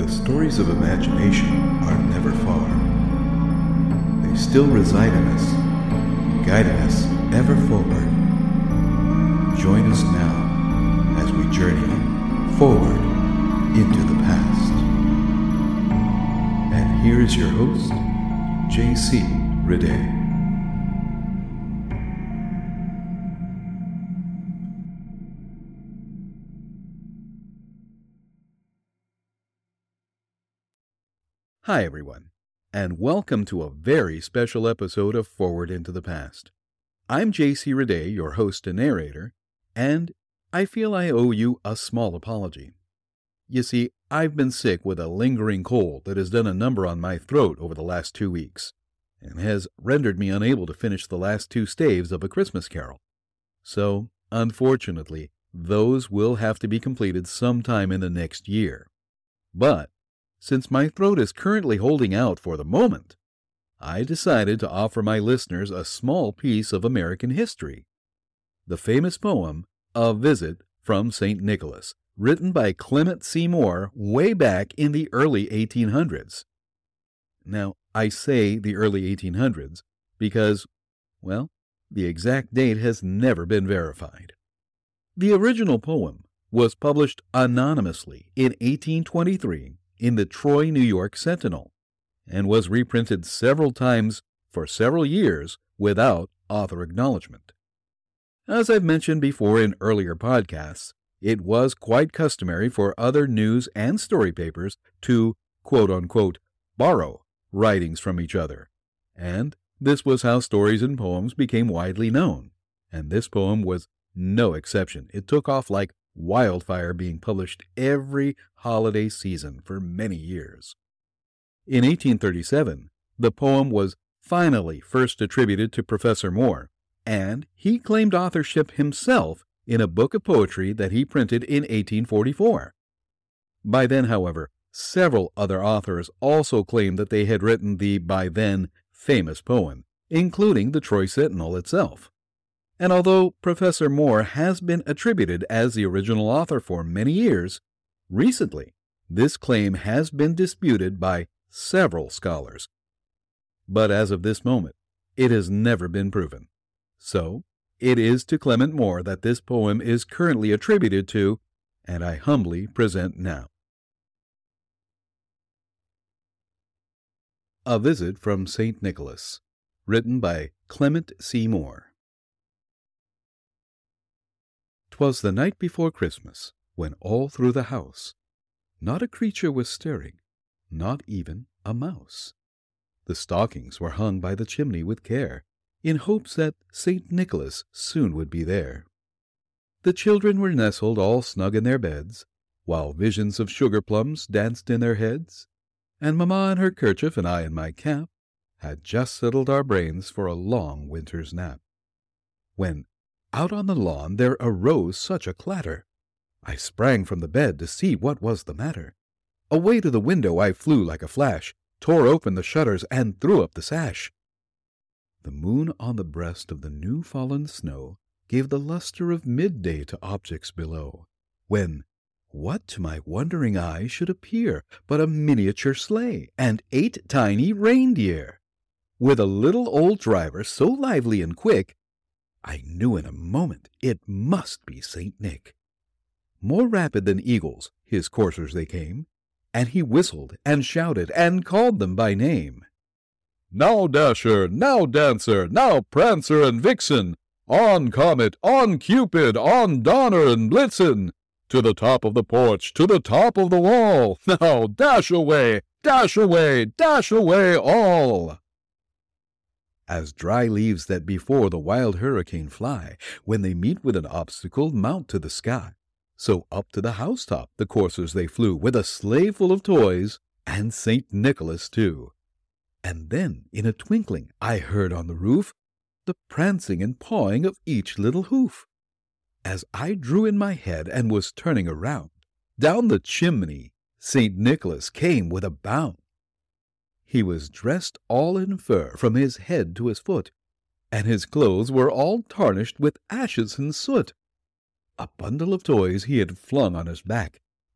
stories of imagination are never far. They still reside in us, guiding us ever forward. Join us now as we journey forward into the past. And here is your host, J.C. Riday. Hi, everyone, and welcome to a very special episode of Forward into the Past. I'm J.C. Riday, your host and narrator, and I feel I owe you a small apology. You see, I've been sick with a lingering cold that has done a number on my throat over the last 2 weeks, and has rendered me unable to finish the last 2 staves of A Christmas Carol. So, unfortunately, those will have to be completed sometime in the next year. But since my throat is currently holding out for the moment, I decided to offer my listeners a small piece of American history. The famous poem, A Visit from St. Nicholas, written by Clement C. Moore way back in the early 1800s. Now, I say the early 1800s because, well, the exact date has never been verified. The original poem was published anonymously in 1823 in the Troy, New York Sentinel, and was reprinted several times for several years without author acknowledgement. As I've mentioned before in earlier podcasts, it was quite customary for other news and story papers to, quote-unquote, borrow writings from each other, and this was how stories and poems became widely known, and this poem was no exception. It took off like wildfire, being published every holiday season for many years. In 1837, the poem was finally first attributed to Professor Moore, and he claimed authorship himself in a book of poetry that he printed in 1844. By then, however, several other authors also claimed that they had written the by then famous poem, including the Troy Sentinel itself. And although Professor Moore has been attributed as the original author for many years, recently this claim has been disputed by several scholars. But as of this moment, it has never been proven. So, it is to Clement Moore that this poem is currently attributed to, and I humbly present now. A Visit from St. Nicholas, written by Clement C. Moore. 'Twas the night before Christmas, when all through the house not a creature was stirring, not even a mouse. The stockings were hung by the chimney with care, in hopes that St. Nicholas soon would be there. The children were nestled all snug in their beds, while visions of sugar plums danced in their heads, and Mamma in her kerchief and I in my cap had just settled our brains for a long winter's nap, when out on the lawn there arose such a clatter. I sprang from the bed to see what was the matter. Away to the window I flew like a flash, tore open the shutters, and threw up the sash. The moon on the breast of the new-fallen snow gave the luster of midday to objects below, when what to my wondering eye should appear but a miniature sleigh and 8 tiny reindeer, with a little old driver so lively and quick, I knew in a moment it must be St. Nick. More rapid than eagles, his coursers they came, and he whistled and shouted and called them by name. Now Dasher, now Dancer, now Prancer and Vixen, on Comet, on Cupid, on Donner and Blitzen, to the top of the porch, to the top of the wall, now dash away, dash away, dash away all. As dry leaves that before the wild hurricane fly, when they meet with an obstacle, mount to the sky, so up to the housetop the coursers they flew, with a sleigh full of toys, and St. Nicholas too. And then, in a twinkling, I heard on the roof the prancing and pawing of each little hoof. As I drew in my head and was turning around, down the chimney St. Nicholas came with a bound. He was dressed all in fur from his head to his foot, and his clothes were all tarnished with ashes and soot. A bundle of toys he had flung on his back,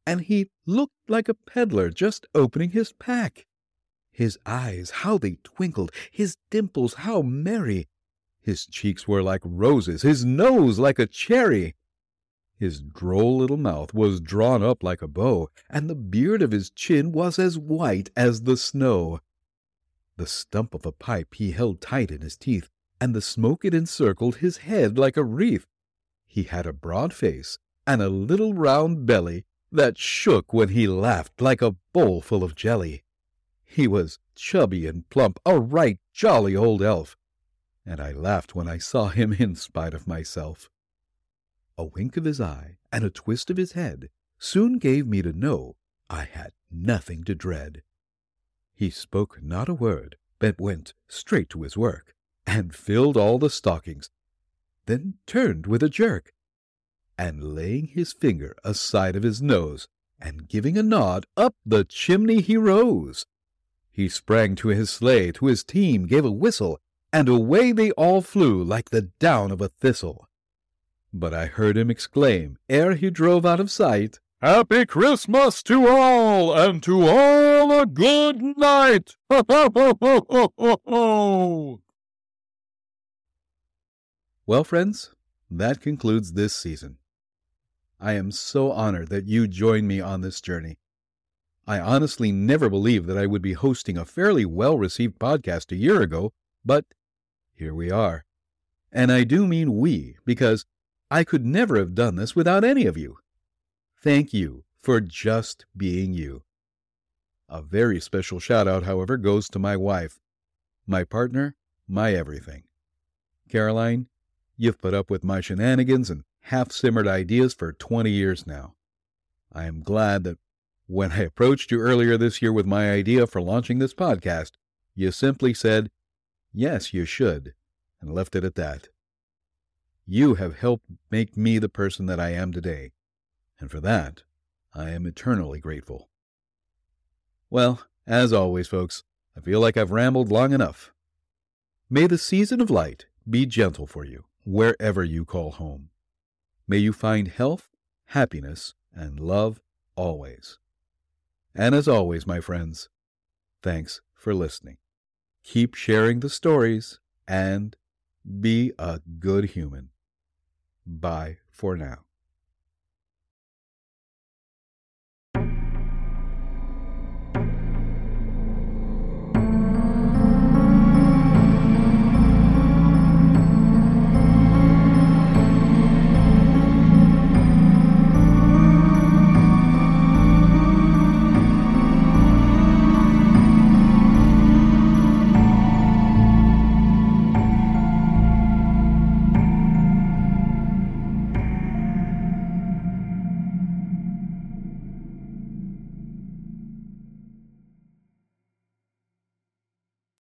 and he looked like a peddler just opening his pack. His eyes, how they twinkled, his dimples, how merry! His cheeks were like roses, his nose like a cherry. His droll little mouth was drawn up like a bow, and the beard of his chin was as white as the snow. The stump of a pipe he held tight in his teeth, and the smoke it encircled his head like a wreath. He had a broad face and a little round belly that shook when he laughed like a bowl full of jelly. He was chubby and plump, a right jolly old elf, and I laughed when I saw him in spite of myself. A wink of his eye and a twist of his head soon gave me to know I had nothing to dread. He spoke not a word, but went straight to his work, and filled all the stockings, then turned with a jerk, and laying his finger aside of his nose, and giving a nod, up the chimney he rose. He sprang to his sleigh, to his team gave a whistle, and away they all flew like the down of a thistle. But I heard him exclaim, ere he drove out of sight, "Happy Christmas to all, and to all a good night! Ho, ho, ho, ho, ho, ho, ho!" Well, friends, that concludes this season. I am so honored that you joined me on this journey. I honestly never believed that I would be hosting a fairly well-received podcast a year ago, but here we are. And I do mean we, because I could never have done this without any of you. Thank you for just being you. A very special shout-out, however, goes to my wife, my partner, my everything. Caroline, you've put up with my shenanigans and half-simmered ideas for 20 years now. I am glad that when I approached you earlier this year with my idea for launching this podcast, you simply said, "Yes, you should," and left it at that. You have helped make me the person that I am today, and for that, I am eternally grateful. Well, as always, folks, I feel like I've rambled long enough. May the season of light be gentle for you, wherever you call home. May you find health, happiness, and love always. And as always, my friends, thanks for listening. Keep sharing the stories, and be a good human. Bye for now.